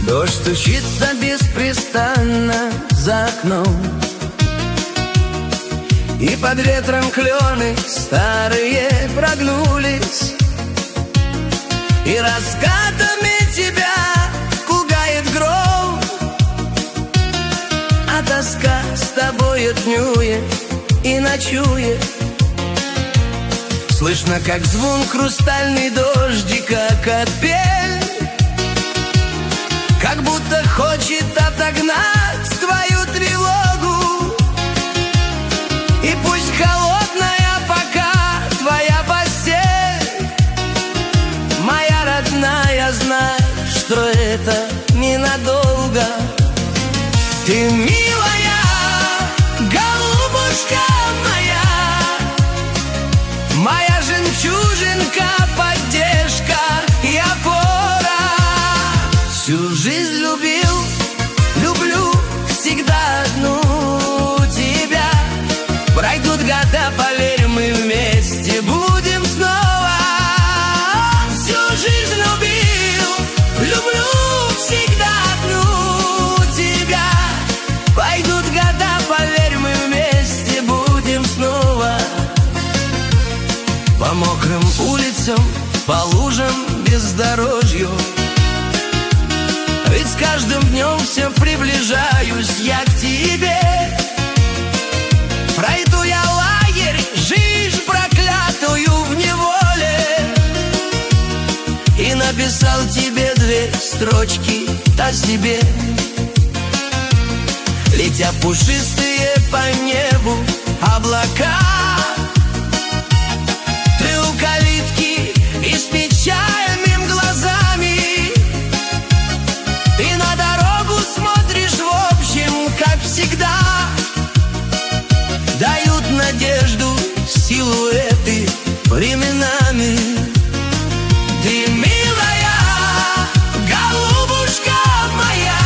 Дождь стучится беспрестанно за окном, и под ветром клены старые прогнулись, и раскатами тебя пугает гром, а тоска с тобой днюет и ночует. Слышно, как звон хрустальный дождика, капель, как будто хочет отогнать твою тревогу. И пусть холодная пока твоя постель, моя родная, знай, что это ненадолго. Ты милая, голубушка моя, моя жемчужинка, поддержка и опора. Всю жизнь любил, люблю всегда одну тебя. Пройдут года, поверь, мы вместе будем снова. Всю жизнь любил, люблю всегда одну тебя. Пройдут года, поверь, мы вместе будем снова. По мокрым улицам, по лужам, бездорожью, ведь с каждым днем все приближаюсь я к тебе. Пройду я лагерь, жизнь проклятую в неволе, и написал тебе 2 строчки о себе. Летя пушистые по небу облака, ты у калитки и с печальными глазами, ты на дорогу смотришь, в общем, как всегда. Дают надежду силуэты временами. Ты милая, голубушка моя,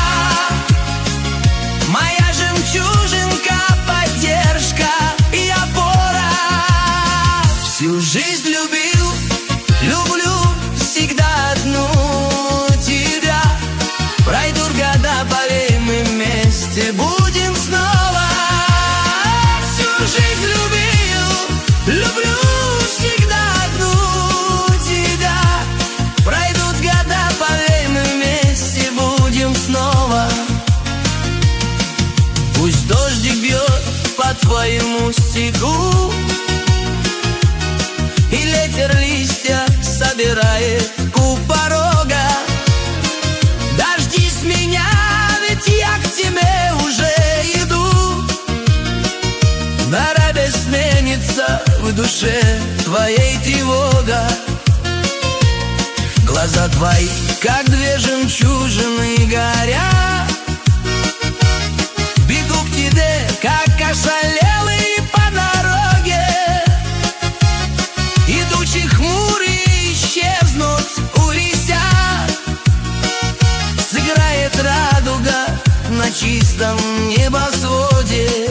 моя жемчужинка, поддержка и опора. Всю жизнь любил, люблю всегда одну тебя. Пройдут года, поверь, мы вместе будем снова. Всю жизнь любил, люблю всегда одну тебя. Пройдут года, поверь, мы вместе будем снова. Пусть дождик бьет по твоему стеклу, и ветер листья собирает у порога. Дождись меня, ведь я к тебе уже иду. Дорога сменится в душе твоей тревога. Глаза твои, как 2 жемчужины, горят. Бегу к тебе, как ошалелый по дороге. Идучи хмурые исчезнуть улетят. Сыграет радуга на чистом небосводе.